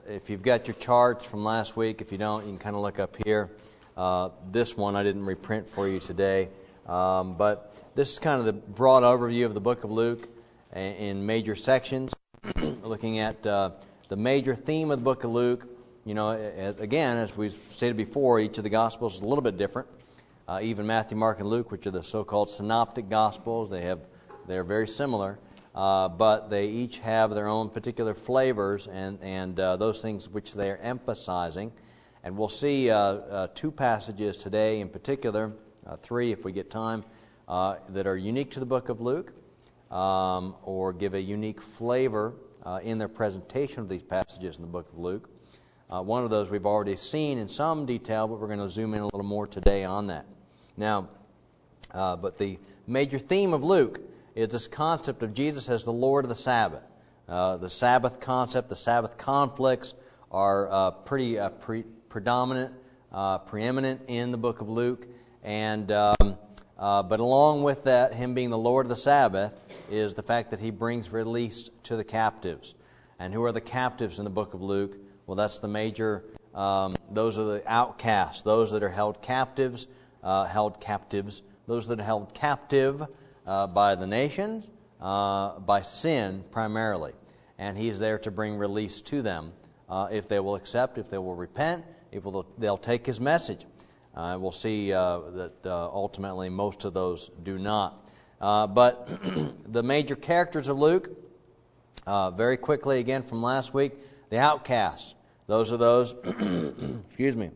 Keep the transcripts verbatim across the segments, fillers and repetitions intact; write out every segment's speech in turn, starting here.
if you've got your charts from last week, if you don't, you can kind of look up here. Uh, this one I didn't reprint for you today, um, but this is kind of the broad overview of the book of Luke in major sections, looking at uh, the major theme of the book of Luke. You know, again, as we've stated before, each of the Gospels is a little bit different. Uh, even Matthew, Mark, and Luke, which are the so-called synoptic Gospels, they have they're very similar, uh, but they each have their own particular flavors and and uh, those things which they are emphasizing. And we'll see uh, uh, two passages today in particular, uh, three if we get time, uh, that are unique to the book of Luke, um, or give a unique flavor uh, in their presentation of these passages in the book of Luke. Uh, one of those we've already seen in some detail, but we're going to zoom in a little more today on that. Now, uh, but the major theme of Luke is this concept of Jesus as the Lord of the Sabbath. Uh, the Sabbath concept, the Sabbath conflicts are uh, pretty uh, pre- predominant, uh, preeminent in the book of Luke. And um, uh, but along with that, him being the Lord of the Sabbath, is the fact that he brings release to the captives. And who are the captives in the book of Luke? Well, that's the major, um, those are the outcasts, those that are held captives, uh, held captives, those that are held captive uh, by the nations, uh, by sin primarily. And he's there to bring release to them uh, if they will accept, if they will repent, if will, they'll take his message. Uh, we'll see uh, that uh, ultimately most of those do not. Uh, but the major characters of Luke, uh, very quickly again from last week, the outcasts. Those are those, excuse me,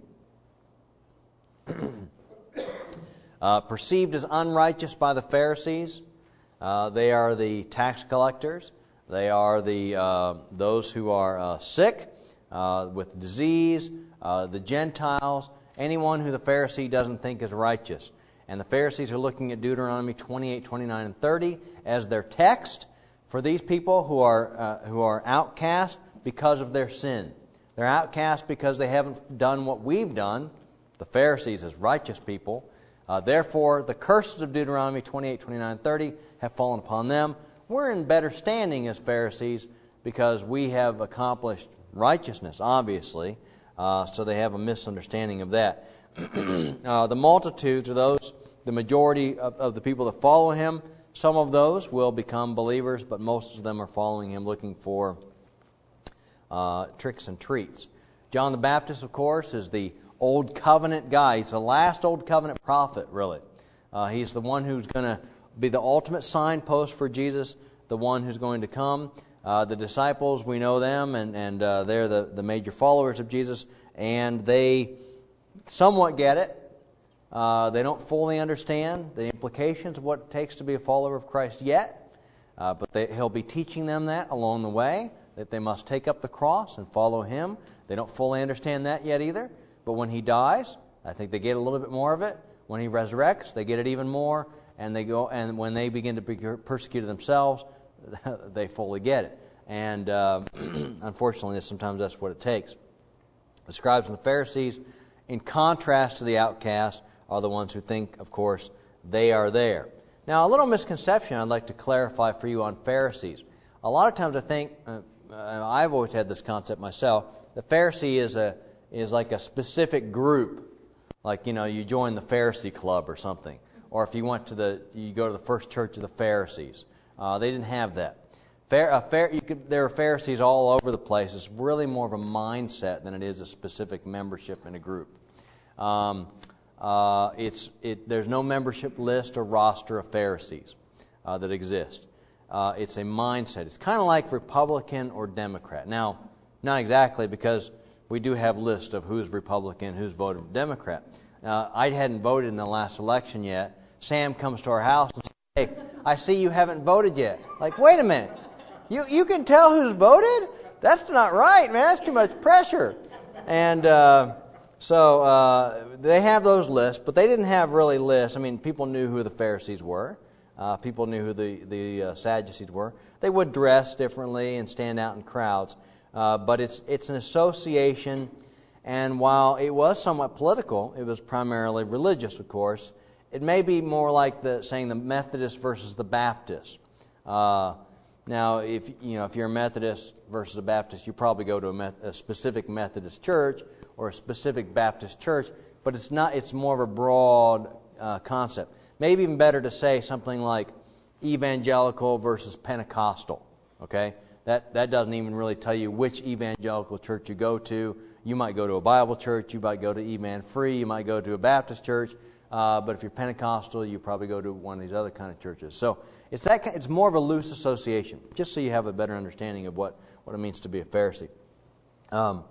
uh, perceived as unrighteous by the Pharisees. Uh, they are the tax collectors. They are the uh, those who are uh, sick uh, with disease, uh, the Gentiles, anyone who the Pharisee doesn't think is righteous. And the Pharisees are looking at Deuteronomy twenty-eight, twenty-nine, and thirty as their text for these people who are uh, who are outcast because of their sin. They're outcast because they haven't done what we've done, the Pharisees as righteous people. Uh, therefore, the curses of Deuteronomy twenty-eight, twenty-nine, thirty have fallen upon them. We're in better standing as Pharisees because we have accomplished righteousness, obviously. Uh, so they have a misunderstanding of that. uh, the multitudes are those, the majority of, of the people that follow him. Some of those will become believers, but most of them are following him looking for Uh, tricks and treats. John the Baptist, of course, is the Old Covenant guy. He's the last Old Covenant prophet, really. Uh, he's the one who's going to be the ultimate signpost for Jesus, the one who's going to come. Uh, the disciples, we know them, and, and uh, they're the, the major followers of Jesus, and they somewhat get it. Uh, they don't fully understand the implications of what it takes to be a follower of Christ yet, uh, but they, he'll be teaching them that along the way, that they must take up the cross and follow him. They don't fully understand that yet either. But when he dies, I think they get a little bit more of it. When he resurrects, they get it even more. And they go, and when they begin to be persecuted themselves, they fully get it. And uh, unfortunately, sometimes that's what it takes. The scribes and the Pharisees, in contrast to the outcasts, are the ones who think, of course, they are there. Now, a little misconception I'd like to clarify for you on Pharisees. A lot of times I think, uh, I've always had this concept myself, the Pharisee is a is like a specific group. Like, you know, you join the Pharisee club or something. Or if you went to the, you go to the first church of the Pharisees. Uh, they didn't have that. Fair, a fair, you could, there are Pharisees all over the place. It's really more of a mindset than it is a specific membership in a group. Um, uh, it's it. There's no membership list or roster of Pharisees uh, that exist. Uh, it's a mindset. It's kind of like Republican or Democrat. Now, not exactly, because we do have lists of who's Republican, who's voted Democrat. Uh, I hadn't voted in the last election yet. Sam comes to our house and says, "Hey, I see you haven't voted yet." Like, wait a minute. You you can tell who's voted? That's not right, man. That's too much pressure. And uh, so uh, they have those lists, but they didn't have really lists. I mean, people knew who the Pharisees were. Uh, people knew who the, the uh, Sadducees were. They would dress differently and stand out in crowds. Uh, but it's it's an association, and while it was somewhat political, it was primarily religious, of course. It may be more like the saying the Methodist versus the Baptist. Uh, Now, if you know if you're a Methodist versus a Baptist, you probably go to a, Met, a specific Methodist church or a specific Baptist church, but it's not. It's more of a broad uh, concept. Maybe even better to say something like evangelical versus Pentecostal. Okay, that that doesn't even really tell you which evangelical church you go to. You might go to a Bible church, you might go to Evan Free, you might go to a Baptist church. Uh, but if you're Pentecostal, you probably go to one of these other kind of churches. So it's that it's more of a loose association, just so you have a better understanding of what, what it means to be a Pharisee. Um,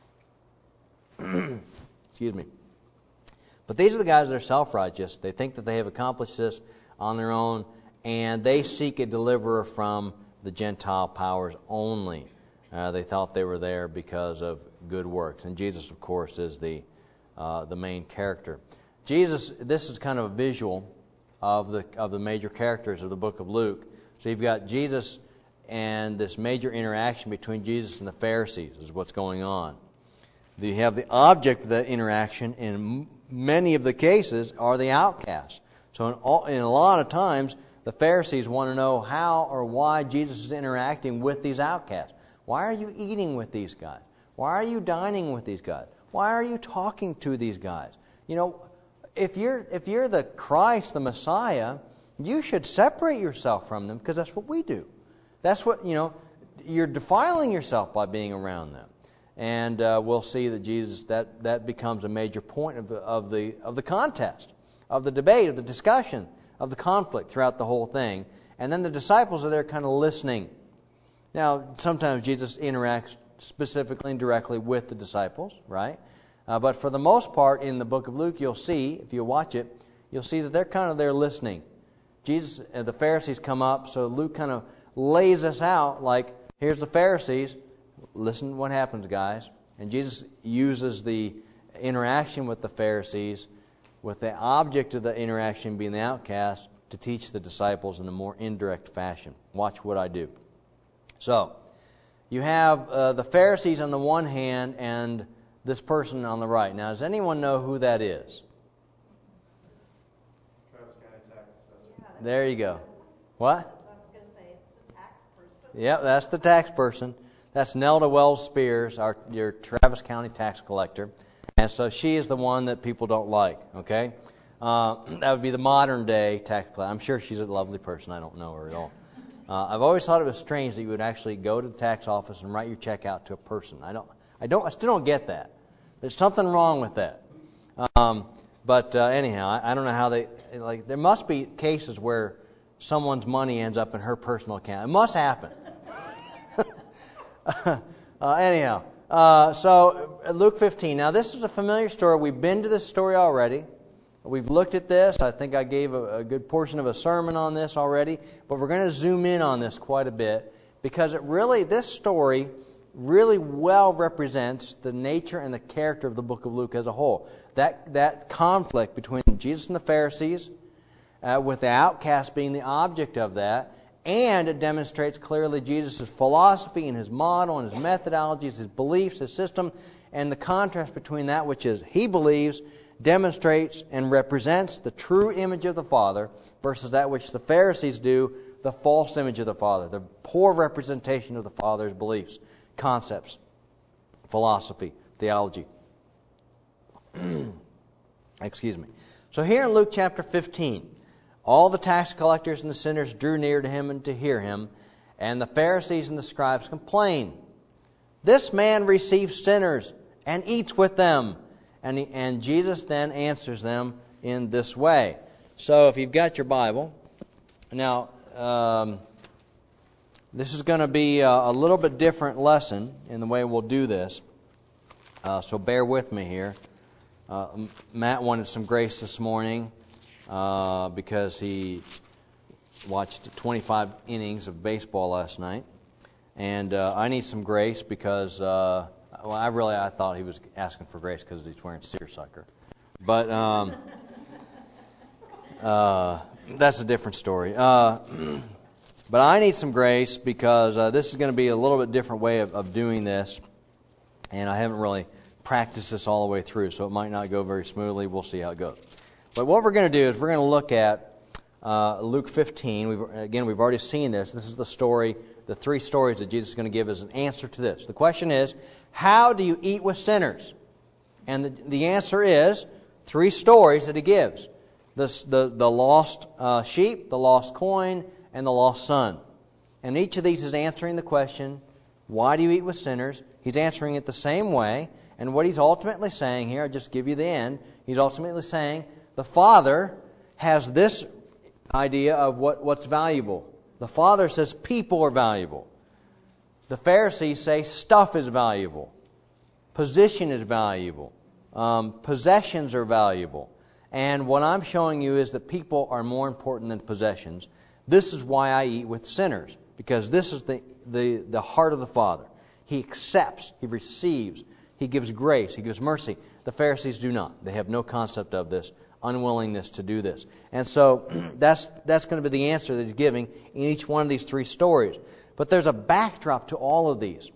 excuse me. But these are the guys that are self-righteous. They think that they have accomplished this on their own, and they seek a deliverer from the Gentile powers only. Uh, they thought they were there because of good works. And Jesus, of course, is the uh, the main character. Jesus, this is kind of a visual of the of the major characters of the book of Luke. So you've got Jesus and this major interaction between Jesus and the Pharisees is what's going on. You have the object of that interaction in many of the cases are the outcasts. So in, all, in a lot of times, the Pharisees want to know how or why Jesus is interacting with these outcasts. Why are you eating with these guys? Why are you dining with these guys? Why are you talking to these guys? You know, if you're if you're the Christ, the Messiah, you should separate yourself from them because that's what we do. That's what, you know, you're defiling yourself by being around them. And uh, we'll see that Jesus, that, that becomes a major point of the, of the of the contest, of the debate, of the discussion, of the conflict throughout the whole thing. And then the disciples are there kind of listening. Now, sometimes Jesus interacts specifically and directly with the disciples, right? Uh, but for the most part, in the book of Luke, you'll see, if you watch it, you'll see that they're kind of there listening. Jesus, uh, the Pharisees come up, so Luke kind of lays us out like, here's the Pharisees. Listen to what happens, guys. And Jesus uses the interaction with the Pharisees, with the object of the interaction being the outcast, to teach the disciples in a more indirect fashion. Watch what I do. So, you have uh, the Pharisees on the one hand and this person on the right. Now, does anyone know who that is? Travis County Tax Assessor. There you go. What? I was going to say, it's the tax person. Yep, that's the tax person. That's Nelda Wells Spears, our your Travis County tax collector. And so she is the one that people don't like, okay? Uh, that would be the modern day tax collector. I'm sure she's a lovely person. I don't know her at all. Uh, I've always thought it was strange that you would actually go to the tax office and write your check out to a person. I don't, I don't, I still don't get that. There's something wrong with that. Um, but uh, anyhow, I, I don't know how they like. There must be cases where someone's money ends up in her personal account. It must happen. uh, anyhow, uh, so Luke fifteen. Now this is a familiar story. We've been to this story already. We've looked at this. I think I gave a, a good portion of a sermon on this already, but we're going to zoom in on this quite a bit because it really, this story really well represents the nature and the character of the book of Luke as a whole. That that conflict between Jesus and the Pharisees, uh, with the outcast being the object of that, and it demonstrates clearly Jesus' philosophy and his model and his methodologies, his beliefs, his system, and the contrast between that which is he believes demonstrates and represents the true image of the Father versus that which the Pharisees do, the false image of the Father, the poor representation of the Father's beliefs, concepts, philosophy, theology. Excuse me. So here in Luke chapter fifteen, all the tax collectors and the sinners drew near to him and to hear him, and the Pharisees and the scribes complained. This man receives sinners and eats with them. And, he, and Jesus then answers them in this way. So if you've got your Bible, now um, this is going to be a, a little bit different lesson in the way we'll do this. Uh, so bear with me here. Uh, Matt wanted some grace this morning uh, because he watched twenty-five innings of baseball last night. And uh, I need some grace because... Uh, Well, I really I thought he was asking for grace because he's wearing seersucker, but um, uh, that's a different story. Uh, but I need some grace because uh, this is going to be a little bit different way of, of doing this, and I haven't really practiced this all the way through, so it might not go very smoothly. We'll see how it goes. But what we're going to do is we're going to look at uh, Luke fifteen. We've, again, we've already seen this. This is the story, the three stories that Jesus is going to give as an answer to this. The question is, how do you eat with sinners? And the, the answer is three stories that he gives. The, the, the lost uh, sheep, the lost coin, and the lost son. And each of these is answering the question, why do you eat with sinners? He's answering it the same way. And what he's ultimately saying here, I'll just give you the end. He's ultimately saying the Father has this idea of what, what's valuable. The Father says people are valuable. The Pharisees say stuff is valuable. Position is valuable. Um, possessions are valuable. And what I'm showing you is that people are more important than possessions. This is why I eat with sinners, because this is the, the, the heart of the Father. He accepts, He receives, He gives grace, He gives mercy. The Pharisees do not. They have no concept of this, unwillingness to do this. And so that's, that's going to be the answer that He's giving in each one of these three stories. But there's a backdrop to all of these.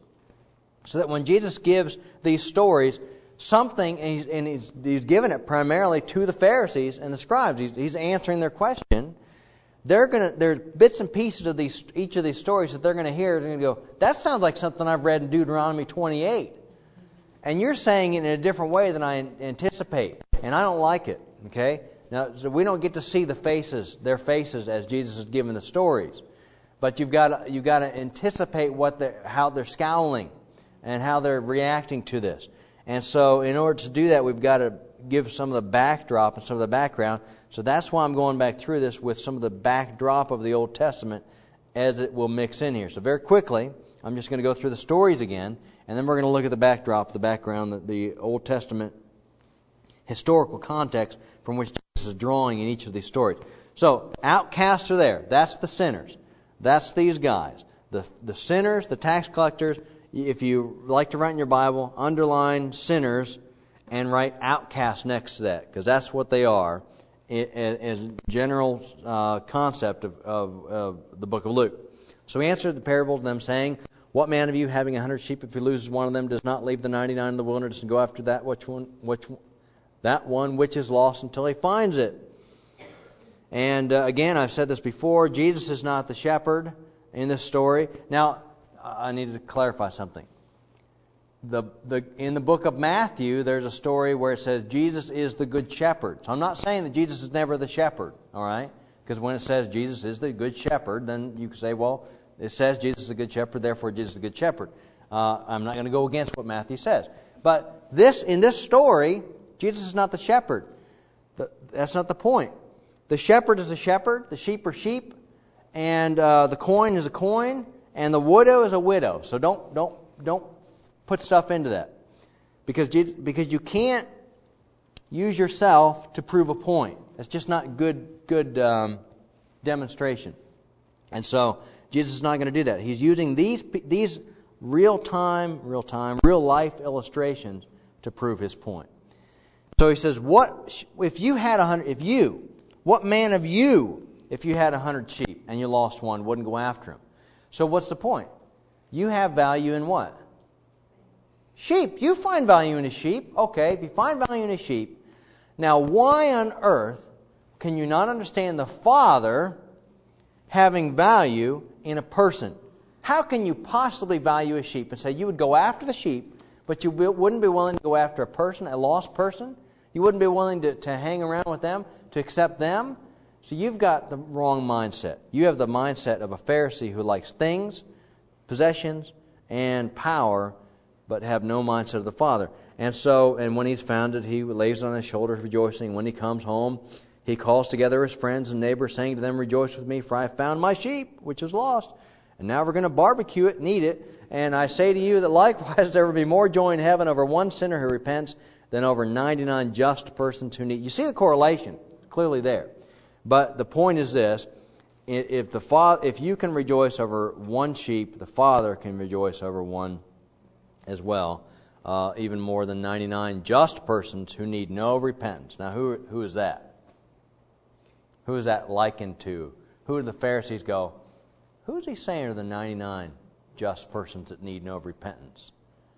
So that when Jesus gives these stories, something, and he's, and he's, he's given it primarily to the Pharisees and the scribes. He's, he's answering their question. They're gonna, there are bits and pieces of these, each of these stories that they're going to hear. They're going to go, that sounds like something I've read in Deuteronomy twenty-eight. And you're saying it in a different way than I anticipate. And I don't like it. Okay? Now, so we don't get to see the faces, their faces, as Jesus is giving the stories. But you've got to, you've got to anticipate what they're, how they're scowling and how they're reacting to this. And so in order to do that, we've got to give some of the backdrop and some of the background. So that's why I'm going back through this with some of the backdrop of the Old Testament as it will mix in here. So very quickly, I'm just going to go through the stories again, and then we're going to look at the backdrop, the background, the, the Old Testament historical context from which Jesus is drawing in each of these stories. So outcasts are there. That's the sinners. That's these guys. The, the sinners, the tax collectors. If you like to write in your Bible, underline sinners and write outcasts next to that, because that's what they are as a general uh, concept of, of, of the book of Luke. So he answered the parable to them, saying, what man of you, having a hundred sheep, if he loses one of them, does not leave the ninety-nine in the wilderness and go after that which one, which that one which is lost until he finds it? And uh, again, I've said this before, Jesus is not the shepherd in this story. Now, I need to clarify something. The, the, in the book of Matthew, there's a story where it says Jesus is the good shepherd. So I'm not saying that Jesus is never the shepherd, all right? Because when it says Jesus is the good shepherd, then you can say, well, it says Jesus is the good shepherd, therefore Jesus is the good shepherd. Uh, I'm not going to go against what Matthew says. But this in this story, Jesus is not the shepherd. The, that's not the point. The shepherd is a shepherd, the sheep are sheep, and uh, the coin is a coin, and the widow is a widow. So don't don't don't put stuff into that, because Jesus, because you can't use yourself to prove a point. That's just not good good um, demonstration. And so Jesus is not going to do that. He's using these these real time, real time, real life illustrations to prove his point. So he says, "What if you had a hundred? If you, what man of you, if you had a hundred sheep and you lost one, wouldn't go after him?" So what's the point? You have value in what? Sheep. You find value in a sheep. Okay, if you find value in a sheep, now why on earth can you not understand the Father having value in a person? How can you possibly value a sheep and say you would go after the sheep, but you wouldn't be willing to go after a person, a lost person? You wouldn't be willing to, to hang around with them, to accept them? So you've got the wrong mindset. You have the mindset of a Pharisee who likes things, possessions, and power, but have no mindset of the Father. And so, and when he's found it, he lays it on his shoulders rejoicing. When he comes home, he calls together his friends and neighbors, saying to them, "Rejoice with me, for I have found my sheep, which was lost." And now we're going to barbecue it and eat it. And I say to you that likewise there will be more joy in heaven over one sinner who repents than over ninety-nine just persons who need. You see the correlation clearly there. But the point is this: if the father, if you can rejoice over one sheep, the Father can rejoice over one as well, uh, even more than ninety-nine just persons who need no repentance. Now, who who is that? Who is that likened to? Who do the Pharisees go, who is he saying are the ninety-nine just persons that need no repentance?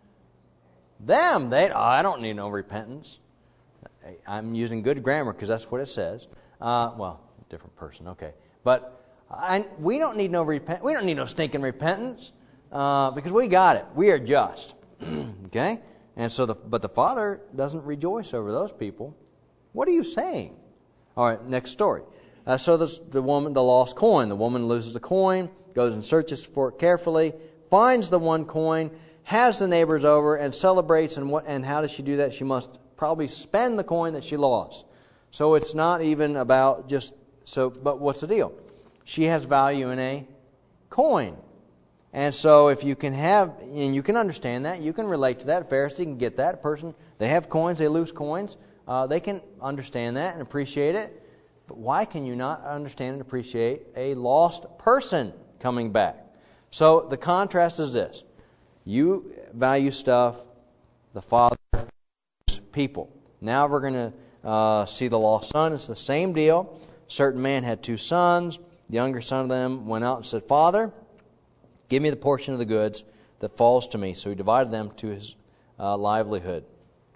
Them. They. Oh, I don't need no repentance. I'm using good grammar because that's what it says. Uh, well, different person. Okay, but I, we don't need no repent. We don't need no stinking repentance uh, because we got it. We are just. Okay, and so the but the Father doesn't rejoice over those people. What are you saying? All right, next story. Uh, so the the woman, the lost coin. The woman loses the coin, goes and searches for it carefully, finds the one coin, has the neighbors over, and celebrates. And what? And how does she do that? She must probably spend the coin that she lost. So it's not even about just so. But what's the deal? She has value in a coin. And so if you can have, and you can understand that, you can relate to that. A Pharisee can get that. A person, they have coins, they lose coins. Uh, they can understand that and appreciate it. But why can you not understand and appreciate a lost person coming back? So the contrast is this. You value stuff, the Father values people. Now we're going to uh, see the lost son. It's the same deal. A certain man had two sons. The younger son of them went out and said, Father, give me the portion of the goods that falls to me. So he divided them to his uh, livelihood.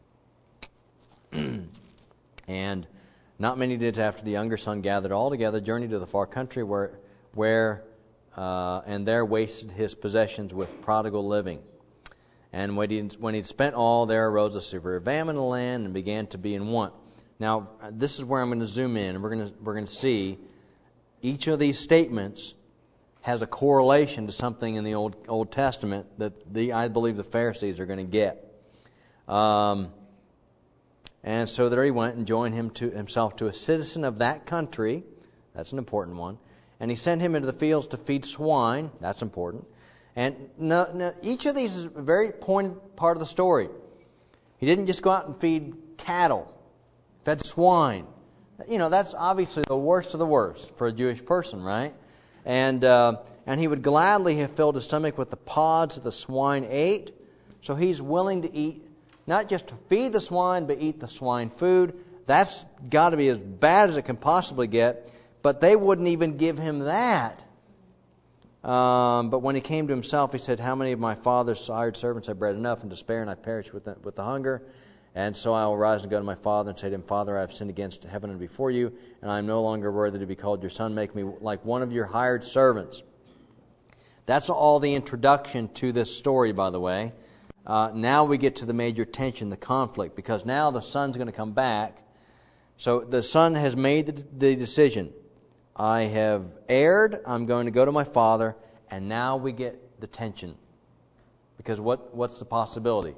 And not many days after, the younger son gathered all together, journeyed to the far country, where, where uh, and there wasted his possessions with prodigal living. And when he'd, when he'd spent all, there arose a severe famine in the land and began to be in want. Now, this is where I'm going to zoom in, and we're going to we're going to see each of these statements has a correlation to something in the Old Old Testament that the I believe the Pharisees are going to get. Um, and so there he went and joined him to himself to a citizen of that country. That's an important one. And he sent him into the fields to feed swine. That's important. And no, no, each of these is a very pointed part of the story. He didn't just go out and feed cattle, fed swine. You know, that's obviously the worst of the worst for a Jewish person, right? And uh, and he would gladly have filled his stomach with the pods that the swine ate. So he's willing to eat, not just to feed the swine, but eat the swine food. That's got to be as bad as it can possibly get. But they wouldn't even give him that. Um, but when he came to himself, he said, how many of my father's hired servants have bread enough and to spare, and I perish with the, with the hunger? And so I will rise and go to my father and say to him, Father, I have sinned against heaven and before you, and I am no longer worthy to be called your son. Make me like one of your hired servants. That's all the introduction to this story, by the way. Uh, now we get to the major tension, the conflict, because now the son's going to come back. So the son has made the, the decision. I have erred. I'm going to go to my father. And now we get the tension. Because what, what's the possibility?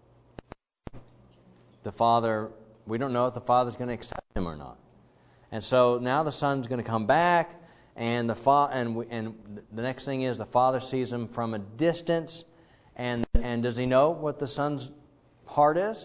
The father, we don't know if the father's going to accept him or not. And so now the son's going to come back, and the fa- and we, and the next thing is the father sees him from a distance, and and does he know what the son's heart is?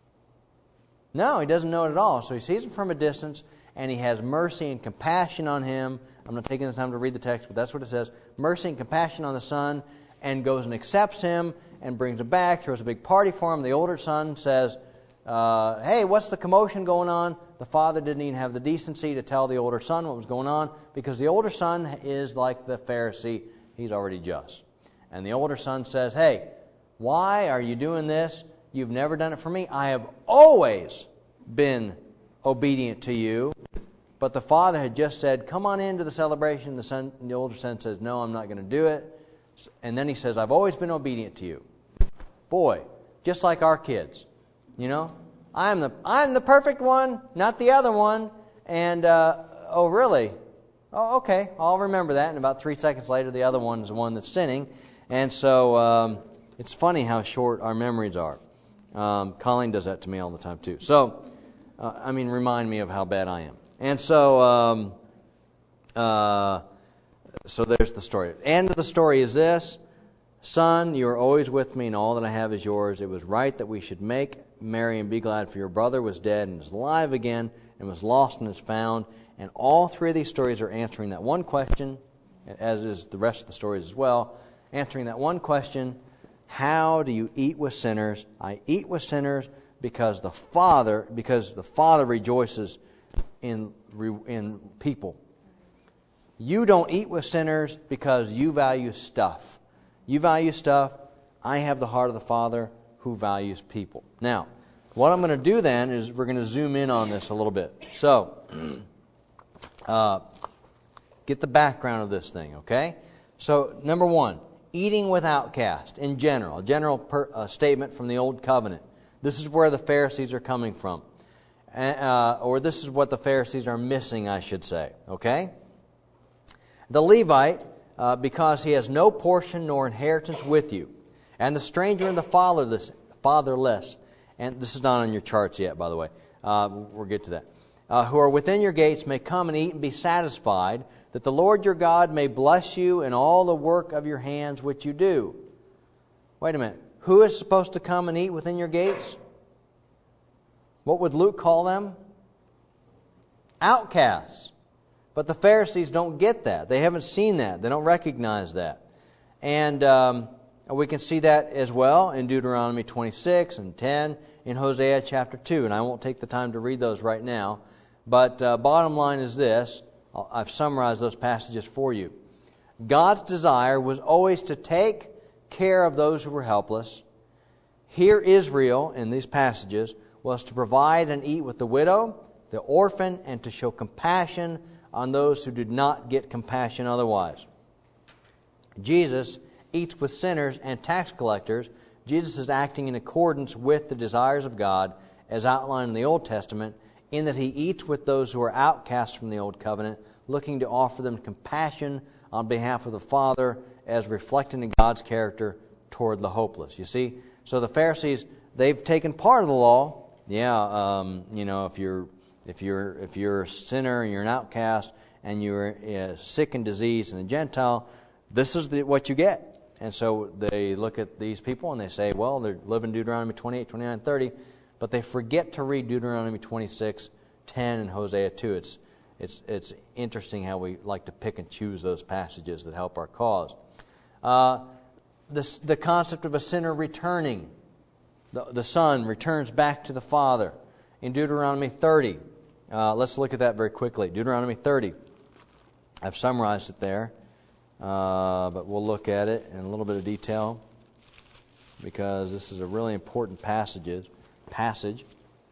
No, he doesn't know it at all. So he sees him from a distance, and he has mercy and compassion on him. I'm not taking the time to read the text, but that's what it says. Mercy and compassion on the son, and goes and accepts him, and brings him back, throws a big party for him. The older son says, Uh, hey, what's the commotion going on? The father didn't even have the decency to tell the older son what was going on, because the older son is like the Pharisee. He's already just. And the older son says, hey, why are you doing this? You've never done it for me. I have always been obedient to you. But the father had just said, come on into the celebration. The son, the older son says, no, I'm not going to do it. And then he says, I've always been obedient to you. Boy, just like our kids. You know, I'm the I'm the perfect one, not the other one. And, uh, oh, really? Oh, okay, I'll remember that. And about three seconds later, the other one is the one that's sinning. And so um, it's funny how short our memories are. Um, Colleen does that to me all the time, too. So, uh, I mean, remind me of how bad I am. And so, um, uh, so there's the story. End of the story is this. Son, you are always with me, and all that I have is yours. It was right that we should make merry and be glad, for your brother was dead and is alive again, and was lost and is found. And all three of these stories are answering that one question, as is the rest of the stories as well, answering that one question, how do you eat with sinners? I eat with sinners because the Father, because the Father rejoices in in people. You don't eat with sinners because you value stuff. You value stuff. I have the heart of the Father who values people. Now, what I'm going to do then is we're going to zoom in on this a little bit. So, uh, get the background of this thing, okay? So, number one, eating with outcasts in general, a general per, uh, statement from the Old Covenant. This is where the Pharisees are coming from. Uh, or this is what the Pharisees are missing, I should say, okay? The Levite, uh, because he has no portion nor inheritance with you, and the stranger and the fatherless, fatherless, and this is not on your charts yet, by the way. Uh, we'll get to that. Uh, who are within your gates may come and eat and be satisfied, that the Lord your God may bless you in all the work of your hands which you do. Wait a minute. Who is supposed to come and eat within your gates? What would Luke call them? Outcasts. But the Pharisees don't get that. They haven't seen that. They don't recognize that. And um, we can see that as well in Deuteronomy twenty-six and ten, in Hosea chapter two. And I won't take the time to read those right now. But uh, bottom line is this. I've summarized those passages for you. God's desire was always to take care of those who were helpless. Here Israel, in these passages, was to provide and eat with the widow, the orphan, and to show compassion on those who did not get compassion otherwise. Jesus eats with sinners and tax collectors. Jesus is acting in accordance with the desires of God as outlined in the Old Testament, in that He eats with those who are outcasts from the Old Covenant, looking to offer them compassion on behalf of the Father as reflecting in God's character toward the hopeless. You see? So the Pharisees, they've taken part of the law. Yeah, um, you know, if you're if you're if you're a sinner and you're an outcast and you're uh, sick and diseased and a Gentile, this is the, what you get. And so they look at these people and they say, well, they're living Deuteronomy twenty-eight, twenty-nine, thirty, but they forget to read Deuteronomy twenty-six, ten, and Hosea two. It's it's it's interesting how we like to pick and choose those passages that help our cause. Uh, this, the concept of a sinner returning. The, the son returns back to the father. In Deuteronomy thirty, uh, let's look at that very quickly. Deuteronomy thirty. I've summarized it there, uh, but we'll look at it in a little bit of detail because this is a really important passages, passage.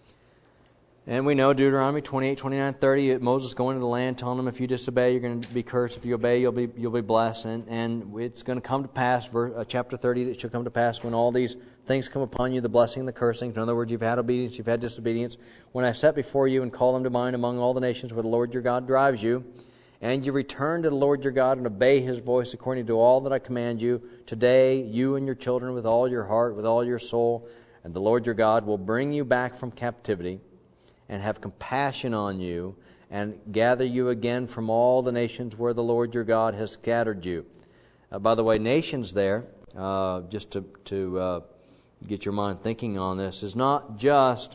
And we know Deuteronomy twenty-eight, twenty-nine, thirty, Moses going to the land telling them if you disobey, you're going to be cursed. If you obey, you'll be you'll be blessed. And, and it's going to come to pass, verse, uh, chapter thirty, it shall come to pass when all these things come upon you, the blessing and the cursing. In other words, you've had obedience, you've had disobedience. When I set before you and call them to mind among all the nations where the Lord your God drives you, and you return to the Lord your God and obey His voice according to all that I command you, today you and your children with all your heart, with all your soul, and the Lord your God will bring you back from captivity, and have compassion on you, and gather you again from all the nations where the Lord your God has scattered you. Uh, by the way, nations there, uh, just to, to uh, get your mind thinking on this, is not just,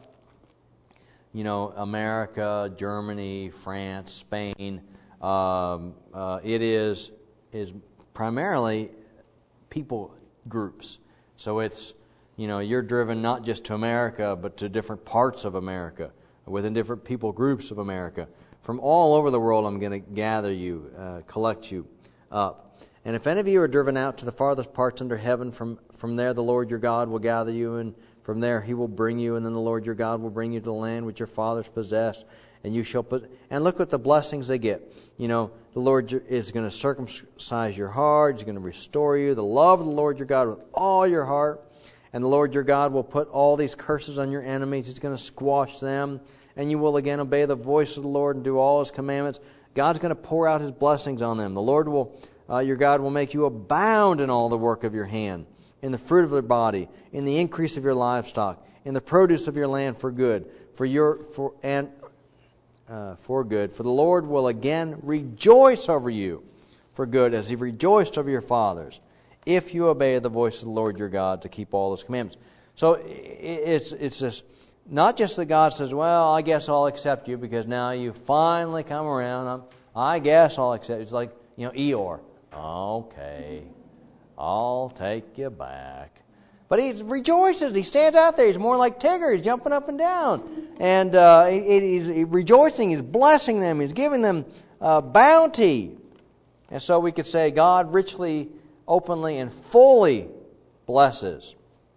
you know, America, Germany, France, Spain. Um, uh, it is is primarily people groups. So it's, you know, you're driven not just to America, but to different parts of America, within different people groups of America. From all over the world, I'm going to gather you, uh, collect you up. And if any of you are driven out to the farthest parts under heaven, from, from there the Lord your God will gather you, and from there He will bring you, and then the Lord your God will bring you to the land which your fathers possessed, and you shall put. And look at the blessings they get. You know, the Lord is going to circumcise your heart. He's going to restore you. The love of the Lord your God with all your heart. And the Lord your God will put all these curses on your enemies. He's going to squash them. And you will again obey the voice of the Lord and do all His commandments. God's going to pour out His blessings on them. The Lord will, uh, your God will make you abound in all the work of your hand, in the fruit of your body, in the increase of your livestock, in the produce of your land for good, for your for and uh, for good. For the Lord will again rejoice over you for good, as He rejoiced over your fathers, if you obey the voice of the Lord your God to keep all His commandments. So it's it's just not just that God says, well, I guess I'll accept you because now you finally come around. I'm, I guess I'll accept you. It's like, you know, Eeyore. Okay, I'll take you back. But he rejoices. He stands out there. He's more like Tigger. He's jumping up and down. And uh, he, he's rejoicing. He's blessing them. He's giving them uh, bounty. And so we could say God richly, openly, and fully blesses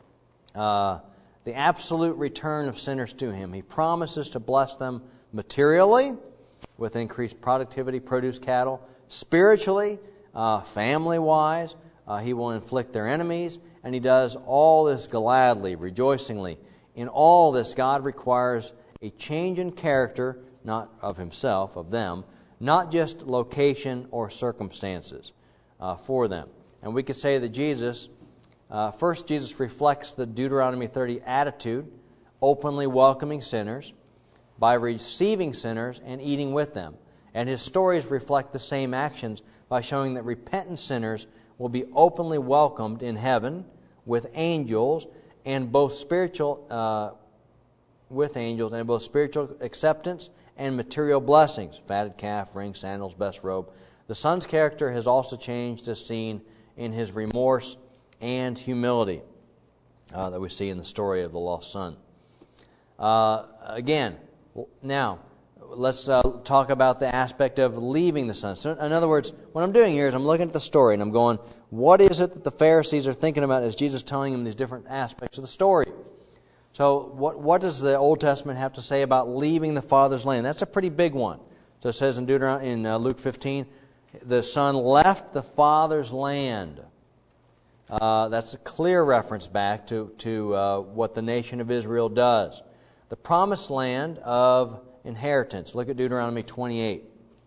uh, the absolute return of sinners to Him. He promises to bless them materially with increased productivity, produce cattle. Spiritually, uh, family-wise, uh, He will inflict their enemies, and He does all this gladly, rejoicingly. In all this, God requires a change in character, not of Himself, of them, not just location or circumstances uh, for them. And we could say that Jesus, uh, first Jesus reflects the Deuteronomy thirty attitude, openly welcoming sinners by receiving sinners and eating with them. And His stories reflect the same actions by showing that repentant sinners will be openly welcomed in heaven with angels and both spiritual uh, with angels and both spiritual acceptance and material blessings, fatted calf, ring, sandals, best robe. The Son's character has also changed as seen in His remorse and humility uh, that we see in the story of the lost son. Uh, again, now, let's uh, talk about the aspect of leaving the Son. So, in other words, what I'm doing here is I'm looking at the story and I'm going, what is it that the Pharisees are thinking about as Jesus telling them these different aspects of the story? So, what what does the Old Testament have to say about leaving the Father's land? That's a pretty big one. So it says in Deuteron- in uh, Luke fifteen, the Son left the Father's land. Uh, that's a clear reference back to to uh, what the nation of Israel does. The promised land of inheritance. Look at Deuteronomy twenty-eight.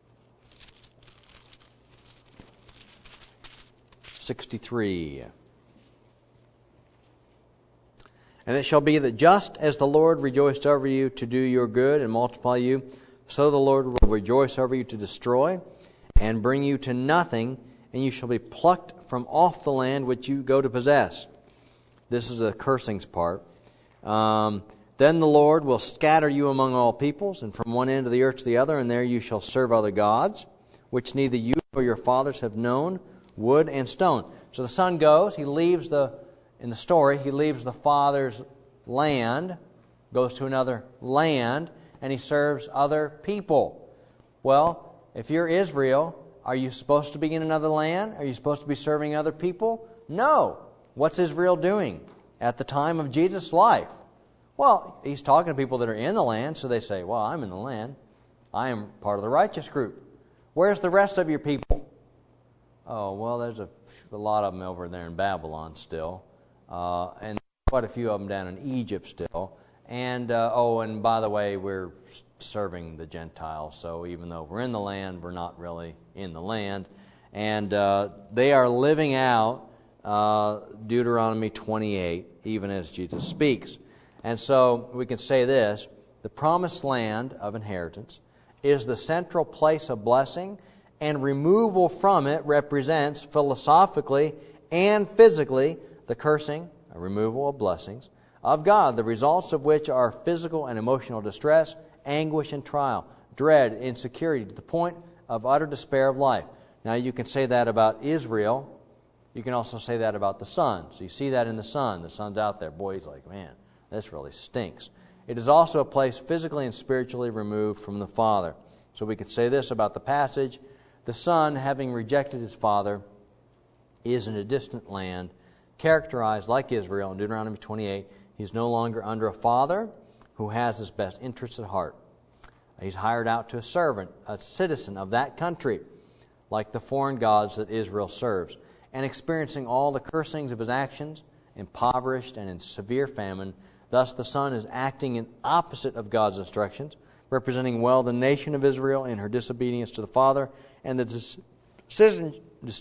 sixty-three. And it shall be that just as the Lord rejoiced over you to do your good and multiply you, so the Lord will rejoice over you to destroy and bring you to nothing, and you shall be plucked from off the land which you go to possess. This is the cursings part. Um, Then the Lord will scatter you among all peoples, and from one end of the earth to the other, and there you shall serve other gods, which neither you nor your fathers have known, wood and stone. So the Son goes, he leaves the, in the story, he leaves the Father's land, goes to another land, and he serves other people. Well, if you're Israel, are you supposed to be in another land? Are you supposed to be serving other people? No. What's Israel doing at the time of Jesus' life? Well, he's talking to people that are in the land, so they say, well, I'm in the land. I am part of the righteous group. Where's the rest of your people? Oh, well, there's a, a lot of them over there in Babylon still, uh, and quite a few of them down in Egypt still. And, uh, oh, and by the way, we're serving the Gentiles, so even though we're in the land, we're not really in the land. And uh, they are living out uh, Deuteronomy twenty-eight, even as Jesus speaks. And so we can say this, the promised land of inheritance is the central place of blessing, and removal from it represents philosophically and physically the cursing, a removal of blessings, of God, the results of which are physical and emotional distress, anguish and trial, dread, insecurity, to the point of utter despair of life. Now you can say that about Israel. You can also say that about the Son. So you see that in the Son. The Son's out there. Boy, he's like, man, this really stinks. It is also a place physically and spiritually removed from the Father. So we could say this about the passage. The Son, having rejected His Father, is in a distant land, characterized like Israel in Deuteronomy twenty-eight. He's no longer under a father who has his best interests at heart. He's hired out to a servant, a citizen of that country, like the foreign gods that Israel serves, and experiencing all the cursings of his actions, impoverished and in severe famine. Thus the Son is acting in opposite of God's instructions, representing well the nation of Israel in her disobedience to the Father and the decisions,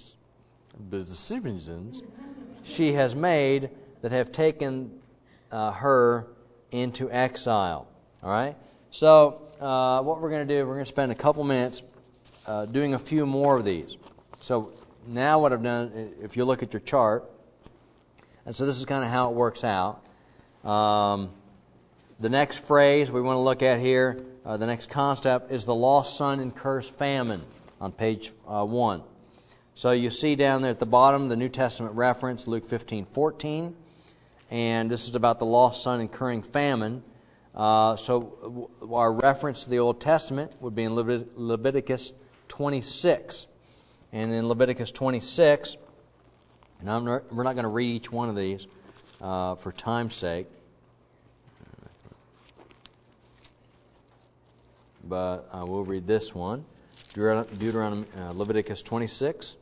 decisions she has made that have taken uh, her into exile. All right? So uh, what we're going to do, we're going to spend a couple minutes uh, doing a few more of these. So now what I've done, if you look at your chart, and so this is kind of how it works out. Um, the next phrase we want to look at here, uh, the next concept, is the lost son incurs famine on page uh, one. So you see down there at the bottom the New Testament reference, Luke fifteen fourteen, and this is about the lost son incurring famine. Uh, so w- our reference to the Old Testament would be in Levit- Leviticus twenty-six. And in Leviticus twenty-six, and I'm not, we're not going to read each one of these uh, for time's sake. but I will read this one. Deuteronomy, uh, Leviticus twenty-six,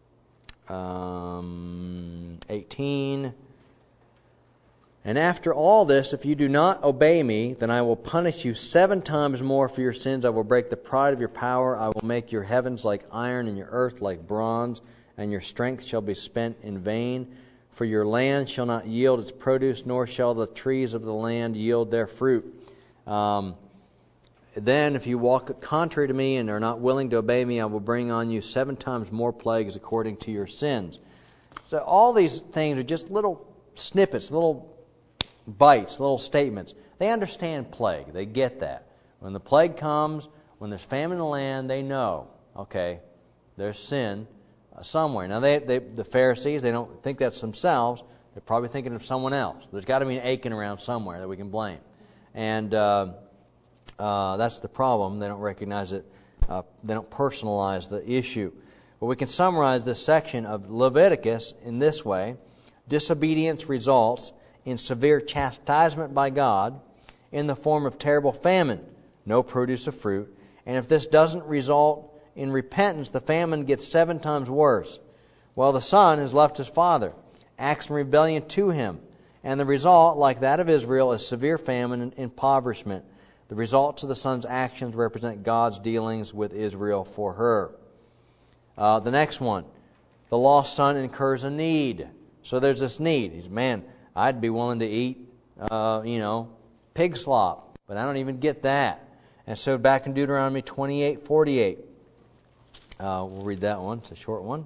um, eighteen. And after all this, if you do not obey me, then I will punish you seven times more for your sins. I will break the pride of your power. I will make your heavens like iron and your earth like bronze, and your strength shall be spent in vain. For your land shall not yield its produce, nor shall the trees of the land yield their fruit. Um, then, if you walk contrary to me and are not willing to obey me, I will bring on you seven times more plagues according to your sins. So all these things are just little snippets, little bites, little statements. They understand plague. They get that. When the plague comes, when there's famine in the land, they know, okay, there's sin uh, somewhere. Now, they, they, the Pharisees, they don't think that's themselves. They're probably thinking of someone else. There's got to be an aching around somewhere that we can blame. And uh, uh, that's the problem. They don't recognize it. Uh, they don't personalize the issue. But we can summarize this section of Leviticus in this way. Disobedience results in severe chastisement by God in the form of terrible famine, no produce of fruit. And if this doesn't result in repentance, the famine gets seven times worse. Well, the son has left his father, acts in rebellion to him. And the result, like that of Israel, is severe famine and impoverishment. The results of the son's actions represent God's dealings with Israel for her. Uh, the next one, the lost son incurs a need. So there's this need. He's, man, I'd be willing to eat, uh, you know, pig slop, but I don't even get that. And so back in Deuteronomy twenty-eight forty-eight, uh, we'll read that one. It's a short one.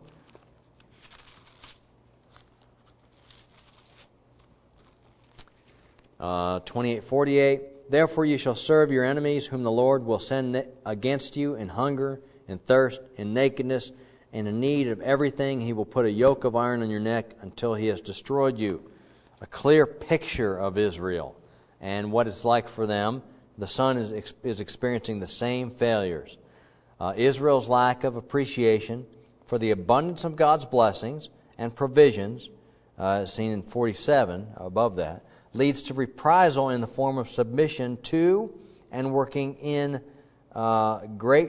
Uh, twenty-eight forty-eight. Therefore you shall serve your enemies, whom the Lord will send against you in hunger, in thirst, in nakedness, and in need of everything. He will put a yoke of iron on your neck until he has destroyed you. A clear picture of Israel and what it's like for them. The son is is experiencing the same failures. Uh, Israel's lack of appreciation for the abundance of God's blessings and provisions, uh, seen in forty-seven, above that, leads to reprisal in the form of submission to and working in uh, great,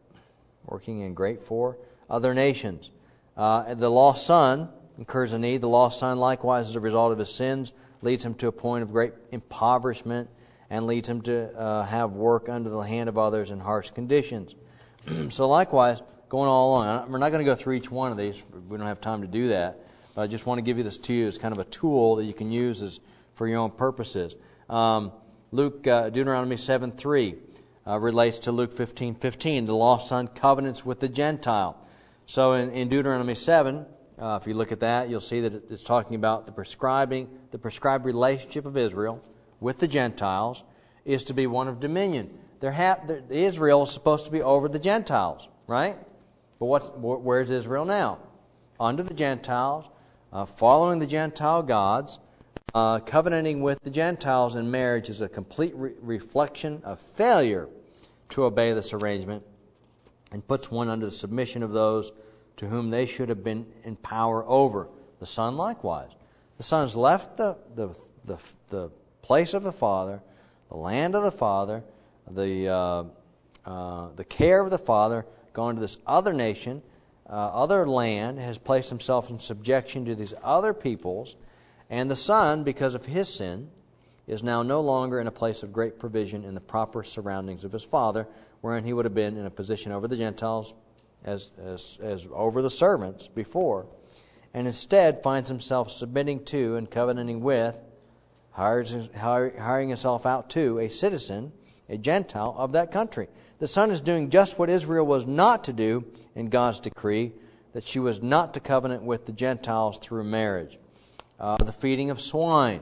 working in great for other nations. Uh, the lost son incurs a need. The lost son, likewise, as a result of his sins, leads him to a point of great impoverishment and leads him to uh, have work under the hand of others in harsh conditions. So likewise, going all along, we're not going to go through each one of these. We don't have time to do that. But I just want to give you this to you as kind of a tool that you can use as for your own purposes. Um, Luke, uh, Deuteronomy seven three uh, relates to Luke fifteen fifteen. The lost son covenants with the Gentile. So in, in Deuteronomy seven, uh, if you look at that, you'll see that it's talking about the prescribing, the prescribed relationship of Israel with the Gentiles is to be one of dominion. There have, there, Israel is supposed to be over the Gentiles, right? But what's, where's Israel now? Under the Gentiles, uh, following the Gentile gods, uh, covenanting with the Gentiles in marriage is a complete re- reflection of failure to obey this arrangement and puts one under the submission of those to whom they should have been in power over. The son likewise. The son's left the, the, the, the place of the father, the land of the father, the uh, uh, the care of the father, gone to this other nation, uh, other land, has placed himself in subjection to these other peoples, and the son, because of his sin, is now no longer in a place of great provision in the proper surroundings of his father, wherein he would have been in a position over the Gentiles as as, as over the servants before, and instead finds himself submitting to and covenanting with, hires, hiring himself out to a citizen, a Gentile of that country. The son is doing just what Israel was not to do in God's decree, that she was not to covenant with the Gentiles through marriage. Uh, the feeding of swine.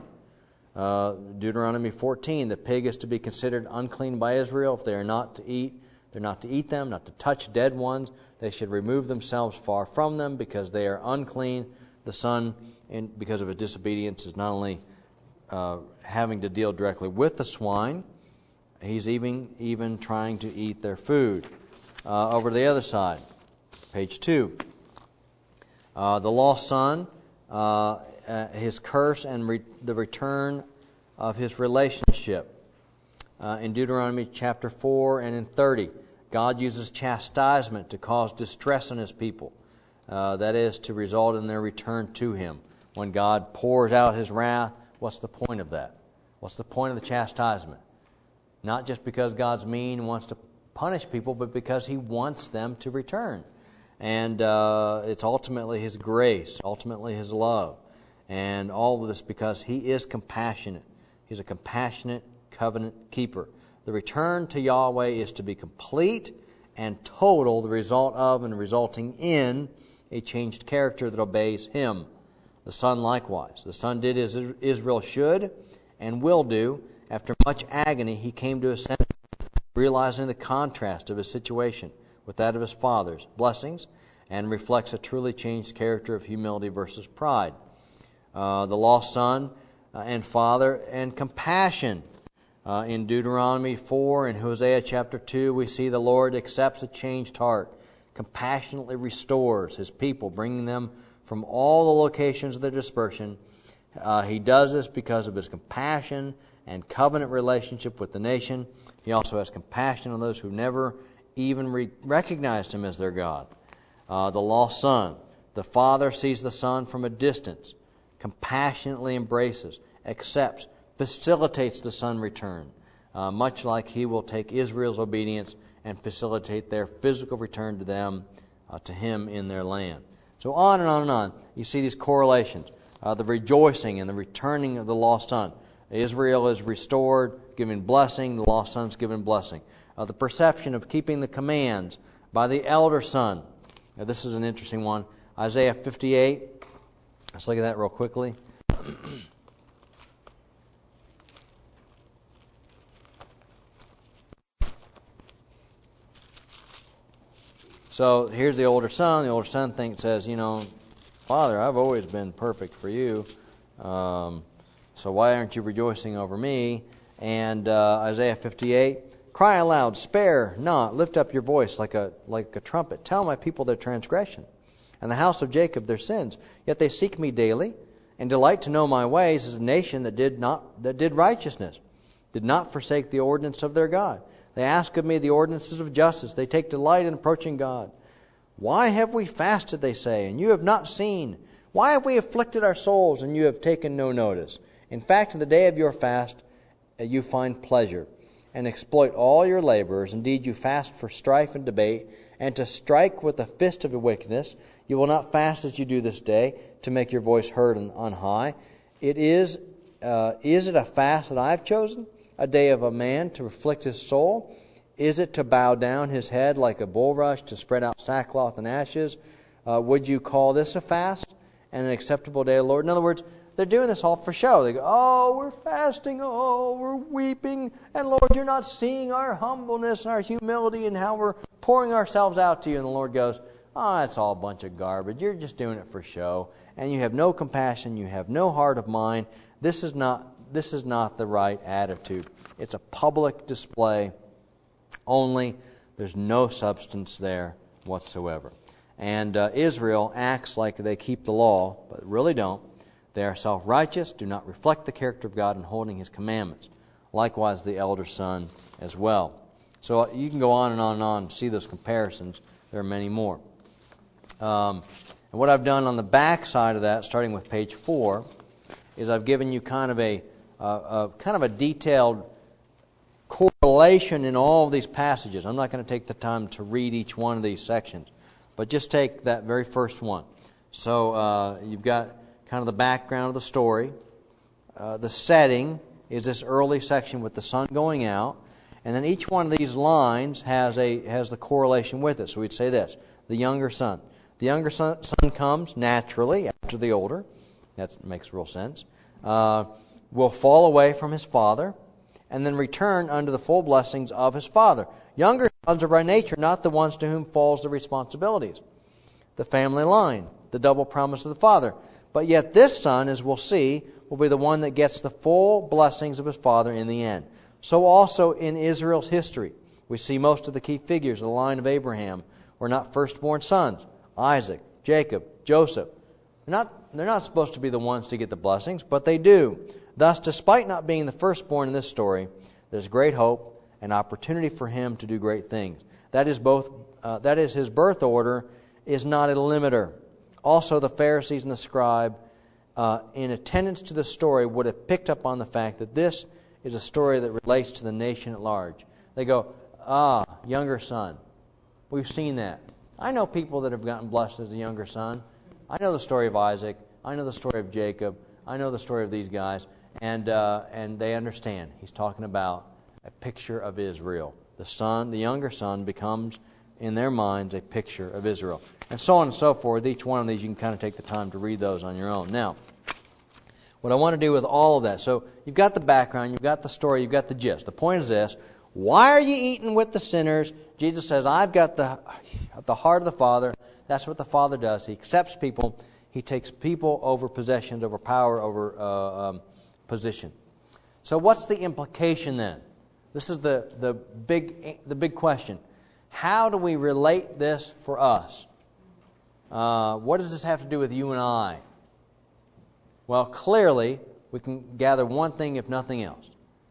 Uh, Deuteronomy fourteen, the pig is to be considered unclean by Israel. If they are not to eat, they're not to eat them, not to touch dead ones. They should remove themselves far from them because they are unclean. The son, in, because of his disobedience, is not only uh, having to deal directly with the swine, he's even even trying to eat their food. Uh, over to the other side, page two. Uh, the lost son, uh, uh, his curse and re- the return of his relationship. uh, in Deuteronomy chapter four and in thirty. God uses chastisement to cause distress in His people. Uh, that is, to result in their return to Him. When God pours out His wrath, what's the point of that? What's the point of the chastisement? Not just because God's mean and wants to punish people, but because He wants them to return. And uh, it's ultimately His grace, ultimately His love. And all of this because He is compassionate. He's a compassionate covenant keeper. The return to Yahweh is to be complete and total, the result of and resulting in a changed character that obeys Him. The Son likewise. The Son did as Israel should and will do. After much agony, He came to His senses, realizing the contrast of His situation with that of His Father's blessings, and reflects a truly changed character of humility versus pride. Uh, the lost Son uh, and Father and compassion. Uh, in Deuteronomy four and Hosea chapter two, we see the Lord accepts a changed heart, compassionately restores His people, bringing them from all the locations of their dispersion. Uh, he does this because of His compassion and covenant relationship with the nation. He also has compassion on those who never even re- recognized Him as their God. Uh, the lost Son. The Father sees the Son from a distance, compassionately embraces, accepts, facilitates the Son return, uh, much like He will take Israel's obedience and facilitate their physical return to them, uh, to Him in their land. So on and on and on. You see these correlations. Uh, the rejoicing and the returning of the lost Son. Israel is restored, given blessing. The lost Son is given blessing. Uh, the perception of keeping the commands by the elder Son. Now, this is an interesting one. Isaiah fifty-eight. Let's look at that real quickly. So here's the older son. The older son thinks, says, you know, Father, I've always been perfect for you. Um, so why aren't you rejoicing over me? And uh, Isaiah fifty-eight, cry aloud, spare not, lift up your voice like a like a trumpet. Tell my people their transgression, and the house of Jacob their sins. Yet they seek me daily, and delight to know my ways, as a nation that did not that did righteousness, did not forsake the ordinance of their God. They ask of me the ordinances of justice. They take delight in approaching God. Why have we fasted, they say, and you have not seen? Why have we afflicted our souls, and you have taken no notice? In fact, in the day of your fast, you find pleasure, and exploit all your laborers. Indeed, you fast for strife and debate, and to strike with the fist of wickedness. You will not fast as you do this day, to make your voice heard on high. It is, uh, is it a fast that I have chosen? A day of a man to afflict his soul? Is it to bow down his head like a bulrush, to spread out sackcloth and ashes? Uh, would you call this a fast and an acceptable day of the Lord? In other words, they're doing this all for show. They go, oh, we're fasting, oh, we're weeping, and Lord, you're not seeing our humbleness and our humility and how we're pouring ourselves out to you. And the Lord goes, oh, it's all a bunch of garbage. You're just doing it for show, and you have no compassion, you have no heart of mind. This is not This is not the right attitude. It's a public display only. There's no substance there whatsoever. And uh, Israel acts like they keep the law, but really don't. They are self-righteous, do not reflect the character of God in holding His commandments. Likewise, the elder son as well. So uh, you can go on and on and on and see those comparisons. There are many more. Um, and what I've done on the back side of that, starting with page four, is I've given you kind of a Uh, uh, kind of a detailed correlation in all of these passages. I'm not going to take the time to read each one of these sections, but just take that very first one. So uh, you've got kind of the background of the story. Uh, the setting is this early section with the sun going out, and then each one of these lines has a has the correlation with it. So we'd say this: the younger son. The younger son, son comes naturally after the older. That makes real sense. Uh, will fall away from his father, and then return unto the full blessings of his father. Younger sons are by nature not the ones to whom falls the responsibilities. The family line, the double promise of the father. But yet this son, as we'll see, will be the one that gets the full blessings of his father in the end. So also in Israel's history, we see most of the key figures of the line of Abraham were not firstborn sons. Isaac, Jacob, Joseph. They're not, they're not supposed to be the ones to get the blessings, but they do. Thus, despite not being the firstborn in this story, there's great hope and opportunity for him to do great things. That is both. Uh, that is, his birth order is not a limiter. Also, the Pharisees and the scribe, uh, in attendance to the story, would have picked up on the fact that this is a story that relates to the nation at large. They go, ah, younger son. We've seen that. I know people that have gotten blessed as a younger son. I know the story of Isaac. I know the story of Jacob. I know the story of these guys. And uh, and they understand. He's talking about a picture of Israel. The son, the younger son, becomes, in their minds, a picture of Israel. And so on and so forth. Each one of these, you can kind of take the time to read those on your own. Now, what I want to do with all of that, so you've got the background, you've got the story, you've got the gist. The point is this: why are you eating with the sinners? Jesus says, I've got the, the heart of the Father. That's what the Father does. He accepts people. He takes people over possessions, over power, over uh, um, position. So what's the implication then? This is the, the big the big question. How do we relate this for us? Uh, what does this have to do with you and I? Well, clearly, we can gather one thing, if nothing else.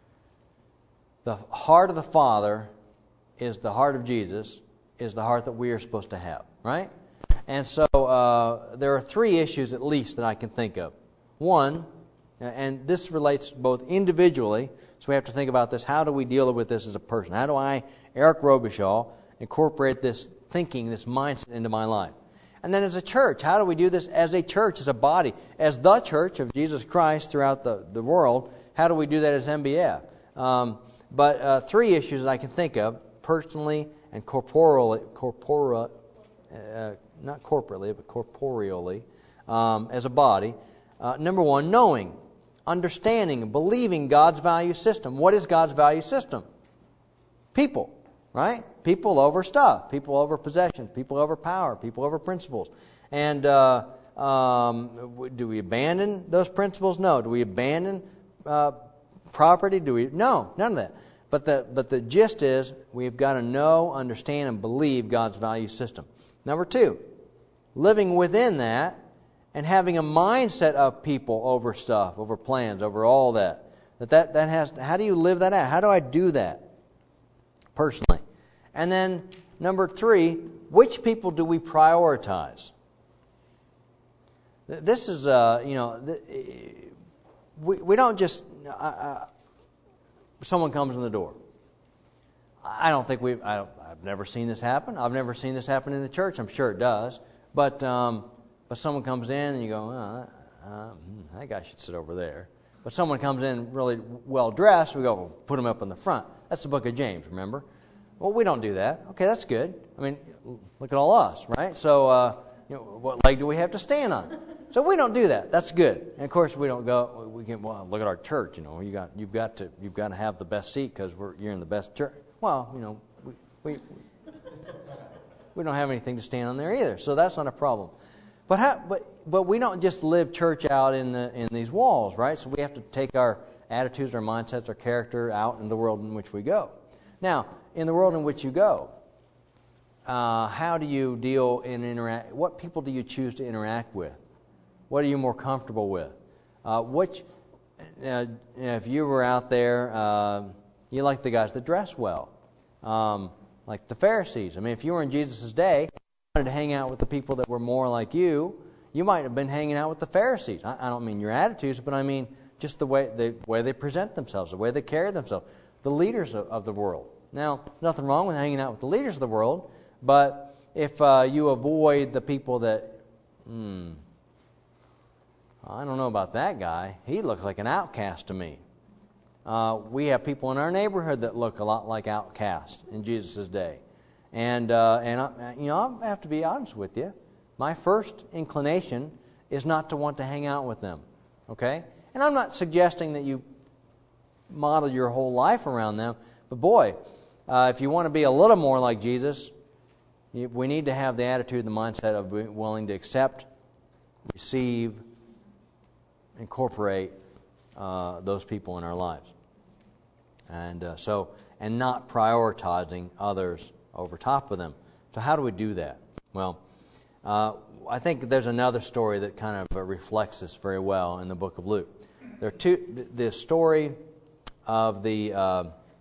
The heart of the Father is the heart of Jesus, is the heart that we are supposed to have, right? And so uh, there are three issues at least that I can think of. One, and this relates both individually, so we have to think about this. How do we deal with this as a person? How do I, Eric Robichaud, incorporate this thinking, this mindset into my life? And then as a church, how do we do this as a church, as a body, as the church of Jesus Christ throughout the, the world? How do we do that as M B F? Um, but uh, three issues I can think of, personally and corporally, corpora, uh, not corporately, but corporeally, um, as a body. Uh, number one, knowing, understanding, believing God's value system. What is God's value system? People, right? People over stuff, people over possessions, people over power, people over principles. And uh, um, do we abandon those principles? No. Do we abandon uh, property? Do we? No, none of that. But the but the gist is we've got to know, understand, and believe God's value system. Number two, living within that and having a mindset of people over stuff, over plans, over all that. That that, that has. How do you live that out? How do I do that personally? And then number three, which people do we prioritize? This is, uh, you know, we we don't just. Uh, Someone comes in the door. I don't think we've. I don't, I've never seen this happen. I've never seen this happen in the church. I'm sure it does. But um, but someone comes in and you go, oh, uh, that guy should sit over there. But someone comes in really well dressed. We go, well, put him up in the front. That's the book of James. Remember? Well, we don't do that. Okay, that's good. I mean, look at all us, right? So, uh, you know, what leg do we have to stand on? So we don't do that. That's good. And of course, we don't go. We can well look at our church. You know, you got you've got to you've got to have the best seat because we're you're in the best church. Well, you know, we we we don't have anything to stand on there either. So that's not a problem. But how, but but we don't just live church out in the in these walls, right? So we have to take our attitudes, our mindsets, our character out in the world in which we go. Now, in the world in which you go, uh, how do you deal and interact? What people do you choose to interact with? What are you more comfortable with? Uh, which, uh, if you were out there, uh, you like the guys that dress well, um, like the Pharisees. I mean, if you were in Jesus' day, you wanted to hang out with the people that were more like you, you might have been hanging out with the Pharisees. I, I don't mean your attitudes, but I mean just the way the way they present themselves, the way they carry themselves, the leaders of, of the world. Now, nothing wrong with hanging out with the leaders of the world, but if uh, you avoid the people that, hmm, I don't know about that guy. He looks like an outcast to me. Uh, we have people in our neighborhood that look a lot like outcasts in Jesus' day. And, uh, and I, you know, I have to be honest with you. My first inclination is not to want to hang out with them. Okay? And I'm not suggesting that you model your whole life around them. But boy, uh, if you want to be a little more like Jesus, you, we need to have the attitude and the mindset of being willing to accept, receive, incorporate uh, those people in our lives, and uh, so and not prioritizing others over top of them. So how do we do that? Well, uh, I think there's another story that kind of uh, reflects this very well in the book of Luke. There are two. The story of the uh,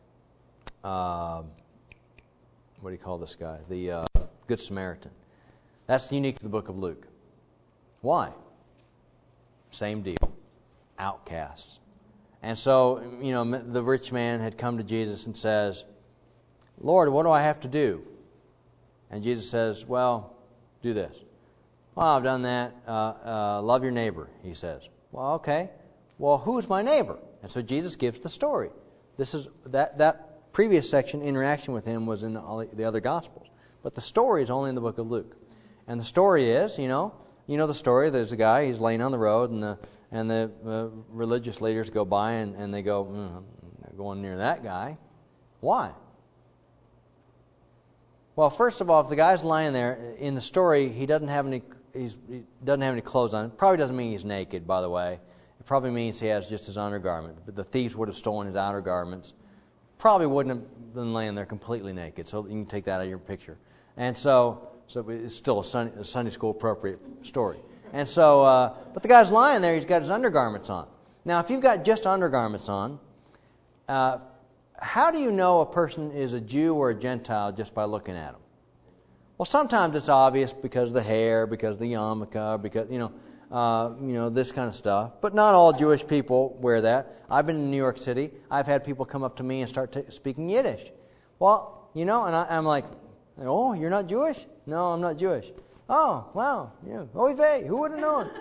uh, what do you call this guy? The uh, Good Samaritan. That's unique to the book of Luke. Why? Same deal. Outcasts. And so, you know, the rich man had come to Jesus and says, Lord, what do I have to do? And Jesus says, well, do this. Well, I've done that. Uh, uh, love your neighbor, he says. Well, okay. Well, who's my neighbor? And so Jesus gives the story. This is that that previous section, interaction with him, was in all the other Gospels. But the story is only in the book of Luke. And the story is, you know, you know the story. There's a guy, he's laying on the road, and the and the uh, religious leaders go by, and, and they go, mm, I'm not going near that guy. Why? Well, first of all, if the guy's lying there, in the story, he doesn't have any he's, he doesn't have any clothes on. It probably doesn't mean he's naked, by the way. It probably means he has just his undergarment. But the thieves would have stolen his outer garments. Probably wouldn't have been laying there completely naked. So you can take that out of your picture. And so, so it's still a Sunday, a Sunday school appropriate story. And so, uh, but the guy's lying there. He's got his undergarments on. Now, if you've got just undergarments on, uh, how do you know a person is a Jew or a Gentile just by looking at them? Well, sometimes it's obvious because of the hair, because of the yarmulke, because, you know, uh, you know, this kind of stuff. But not all Jewish people wear that. I've been in New York City. I've had people come up to me and start t- speaking Yiddish. Well, you know, and I, I'm like, oh, you're not Jewish? No, I'm not Jewish. Oh, wow. Yeah. Oy vey, who would have known?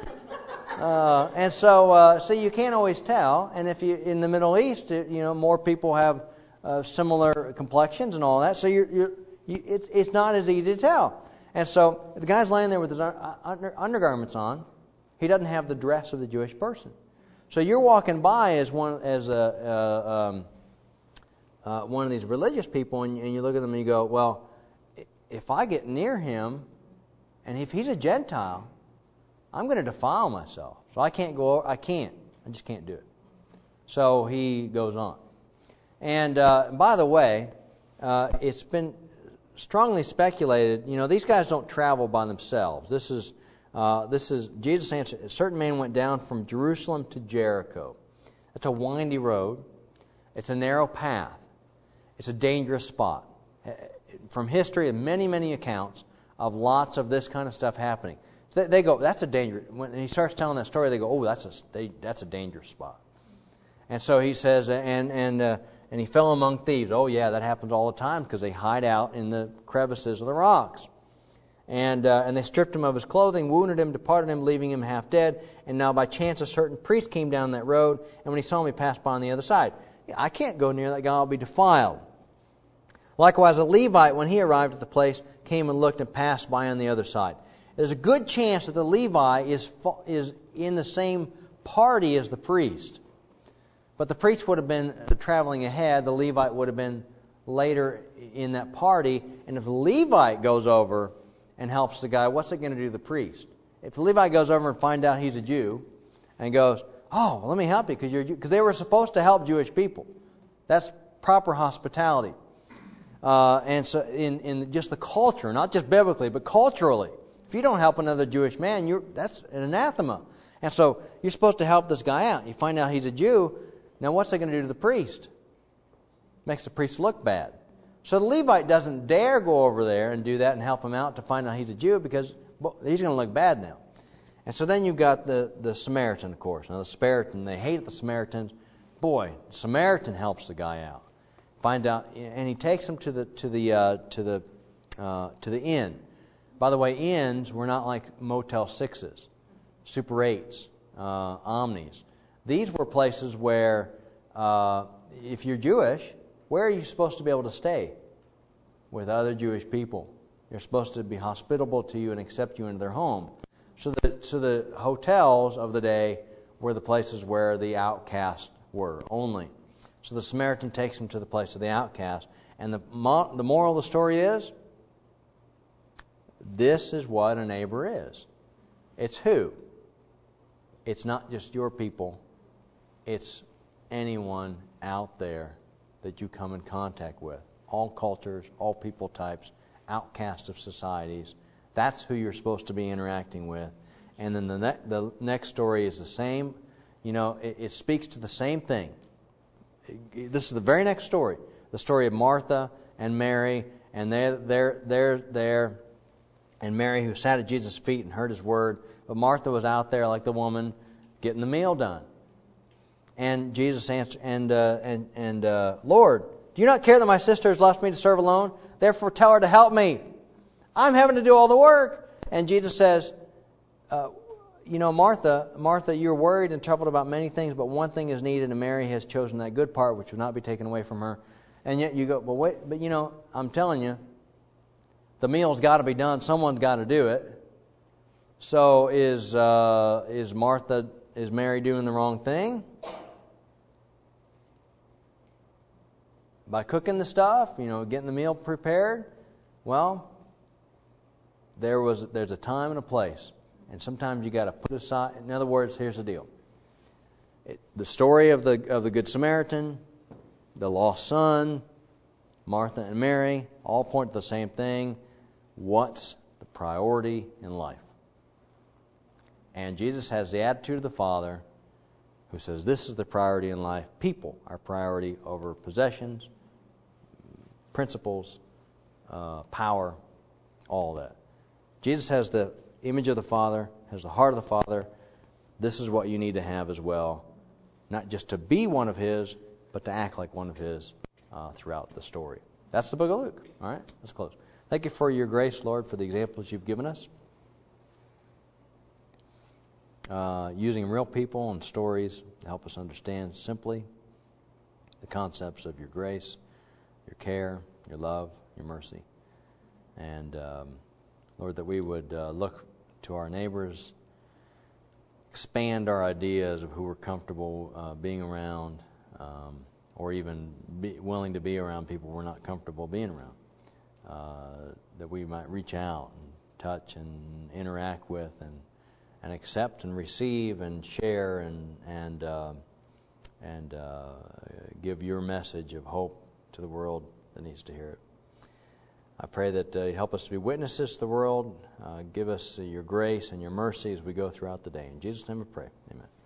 Uh, and so, uh, so you can't always tell. And if you in the Middle East, you know, more people have uh, similar complexions and all that. So you're, you're, you, it's it's not as easy to tell. And so the guy's laying there with his under, undergarments on. He doesn't have the dress of the Jewish person. So you're walking by as one as a uh, um, uh, one of these religious people, and, and you look at them and you go, well, if I get near him, and if he's a Gentile, I'm going to defile myself. So I can't go. I can't. I just can't do it. So he goes on. And uh, by the way, uh, it's been strongly speculated. You know, these guys don't travel by themselves. This is uh, this is Jesus answered. A certain man went down from Jerusalem to Jericho. It's a windy road. It's a narrow path. It's a dangerous spot. From history and many many accounts of lots of this kind of stuff happening. They, they go, that's a danger. When he starts telling that story, they go, oh, that's a they, that's a dangerous spot. And so he says, and and uh, and he fell among thieves. Oh yeah, that happens all the time because they hide out in the crevices of the rocks. And uh, and they stripped him of his clothing, wounded him, departed him, leaving him half dead. And now by chance a certain priest came down that road, and when he saw him, he passed by on the other side. I can't go near that guy; I'll be defiled. Likewise, a Levite, when he arrived at the place, came and looked and passed by on the other side. There's a good chance that the Levi is is in the same party as the priest. But the priest would have been traveling ahead. The Levite would have been later in that party. And if the Levite goes over and helps the guy, what's it going to do to the priest? If the Levite goes over and finds out he's a Jew and goes, oh, well, let me help you because you're a Jew. Because they were supposed to help Jewish people. That's proper hospitality. Uh, and so in, in just the culture, not just biblically, but culturally, if you don't help another Jewish man, you're that's an anathema. And so you're supposed to help this guy out. You find out he's a Jew. Now what's that going to do to the priest? Makes the priest look bad. So the Levite doesn't dare go over there and do that and help him out to find out he's a Jew because well, he's going to look bad now. And so then you've got the, the Samaritan, of course. Now the Samaritan, they hate the Samaritans. Boy, the Samaritan helps the guy out. Find out, and he takes him to the to the uh, to the uh, to the inn. By the way, inns were not like Motel Sixes, Super Eights, uh, Omnis. These were places where, uh, if you're Jewish, where are you supposed to be able to stay? With other Jewish people. They're supposed to be hospitable to you and accept you into their home. So the so the hotels of the day were the places where the outcasts were only. So the Samaritan takes him to the place of the outcast. And the mo- the moral of the story is, this is what a neighbor is. It's who? It's not just your people. It's anyone out there that you come in contact with. All cultures, all people types, outcasts of societies. That's who you're supposed to be interacting with. And then the, ne- the next story is the same. You know, it, it speaks to the same thing. This is the very next story. the story of Martha and Mary, and they're they're they're there, and Mary who sat at Jesus' feet and heard his word, but Martha was out there like the woman getting the meal done. And Jesus answered, and uh, and and uh, Lord, do you not care that my sister has left me to serve alone? Therefore, tell her to help me. I'm having to do all the work. And Jesus says, uh, you know, Martha, Martha, you're worried and troubled about many things, but one thing is needed, and Mary has chosen that good part, which will not be taken away from her. And yet you go, well, wait, but you know, I'm telling you, the meal's got to be done. Someone's got to do it. So is uh, is Martha, is Mary doing the wrong thing? By cooking the stuff, you know, getting the meal prepared? Well, there was there's a time and a place. And sometimes you got to put aside. In other words, here's the deal. It, the story of the of the Good Samaritan, the lost son, Martha and Mary, all point to the same thing. What's the priority in life? And Jesus has the attitude of the Father who says this is the priority in life. People are priority over possessions, principles, uh, power, all that. Jesus has the image of the Father, has the heart of the Father. This is what you need to have as well. Not just to be one of His, but to act like one of His uh, throughout the story. That's the book of Luke. All right, let's close. Thank you for your grace, Lord, for the examples you've given us. Uh, using real people and stories to help us understand simply the concepts of your grace, your care, your love, your mercy. And, um, Lord, that we would uh, look to our neighbors, expand our ideas of who we're comfortable uh, being around, um, or even be willing to be around people we're not comfortable being around. Uh, that we might reach out and touch and interact with and and accept and receive and share and and uh, and uh, give your message of hope to the world that needs to hear it. I pray that uh, you help us to be witnesses to the world. Uh, give us uh, your grace and your mercy as we go throughout the day. In Jesus' name we pray. Amen.